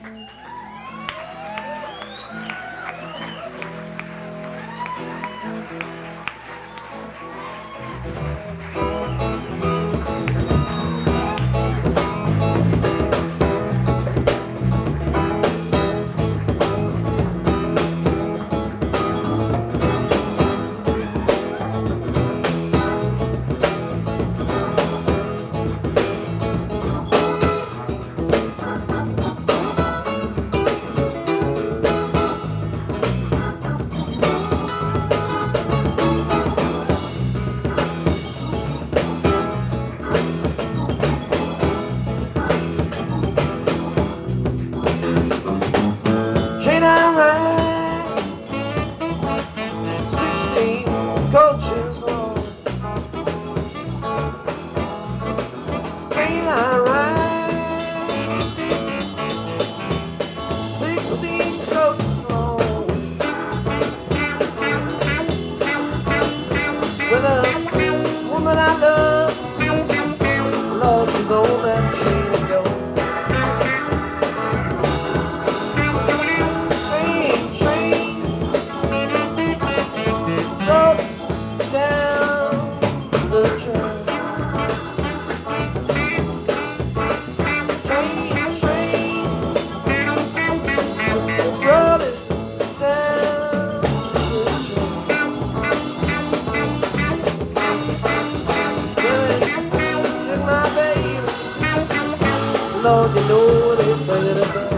Train I ride, 16 coaches long. Train I ride, 16 coaches long. With a woman I love, Lord, she's on that train to go. Lord, you know they bring it up.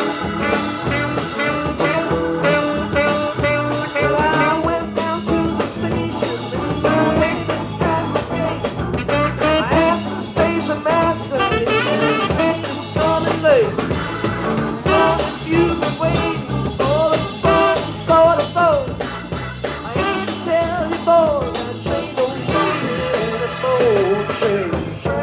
Well, I went down to the station, and the lady passed the gate. I asked the station master if he was coming late. So if you've been waiting for the 44, I ain't to tell you, boy, that train don't show you anymore. Train.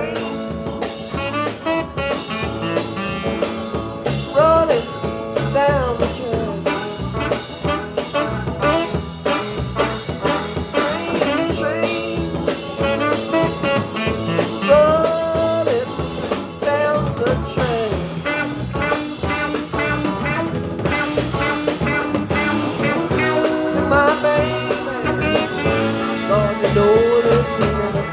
Running down the track. Train, running down the track. And my baby, Lord, you know the feeling of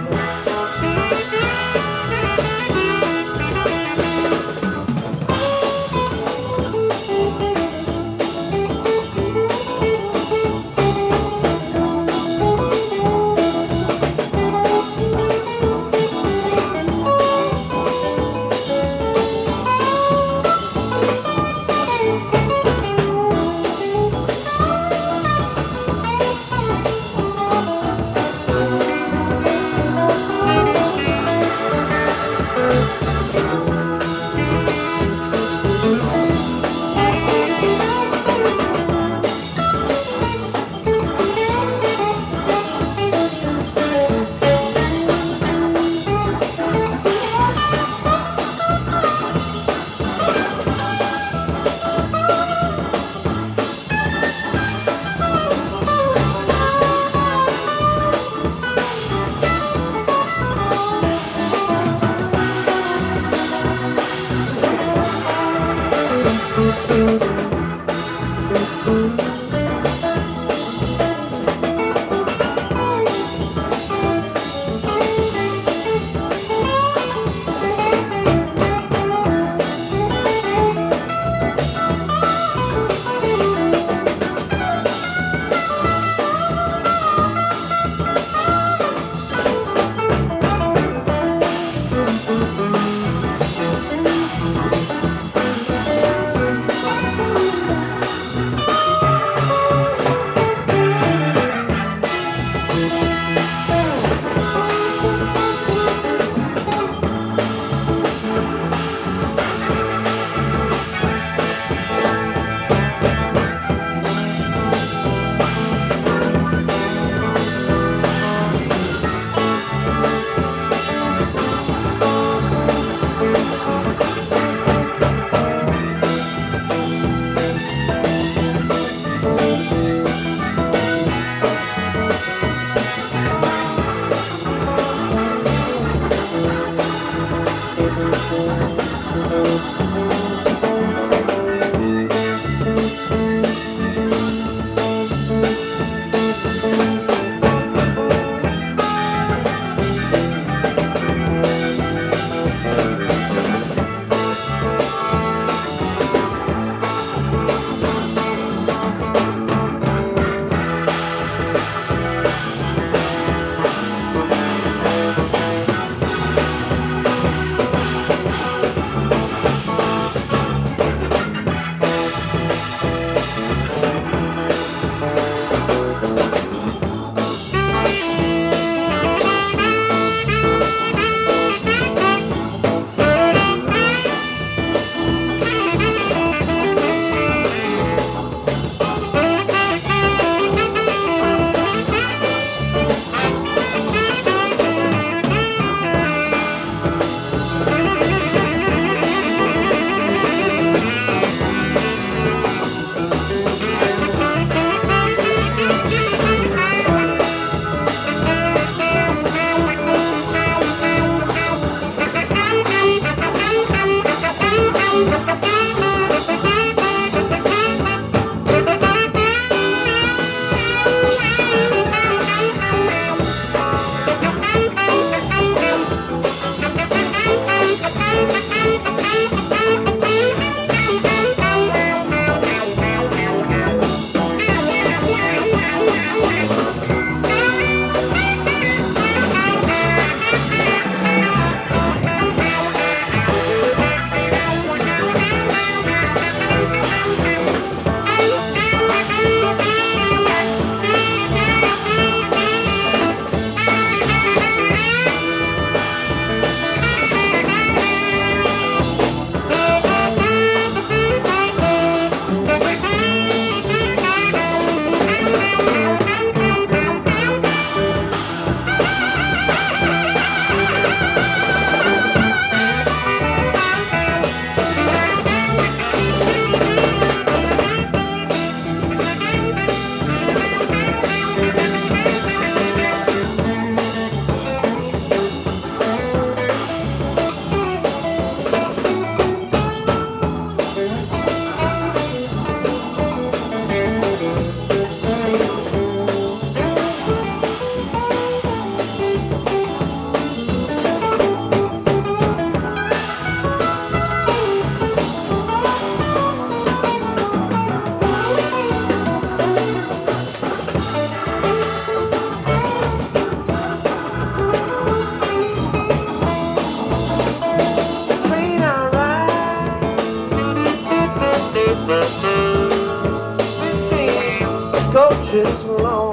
15 coaches long.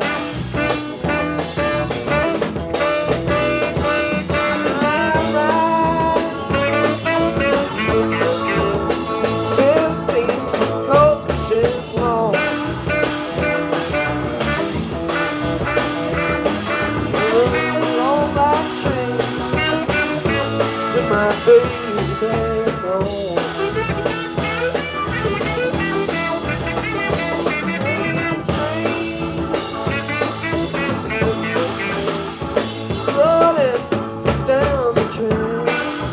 My baby home. Rolling down the train.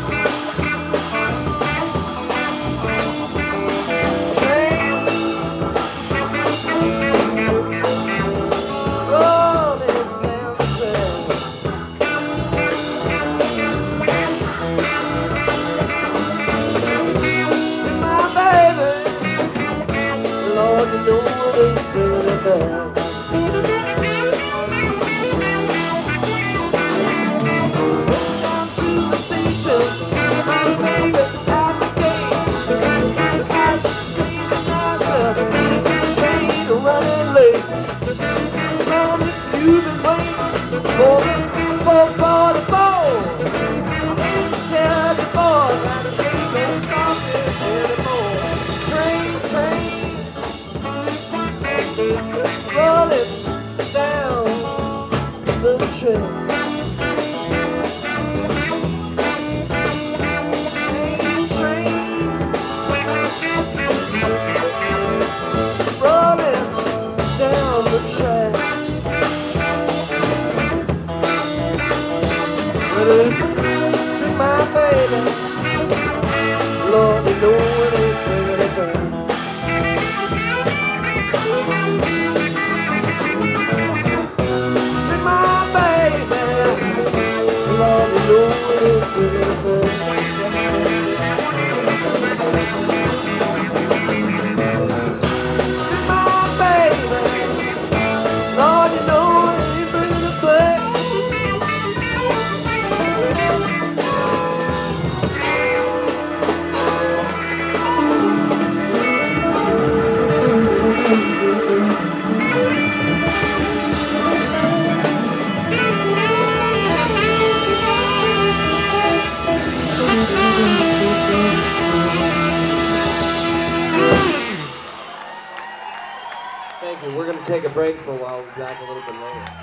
Lord, you know what it's doing about. Down to the station, my baby at the gate. As the station master, he's train running late. Tell me you've been waiting for the 444. Tell the boy that the train don't stop anymore. Train. Rolling down the trail. Train rolling down the track. To my baby, Lord, you know it ain't really bad. Thank you. We're going to take a break for a while. We'll be back a little bit later.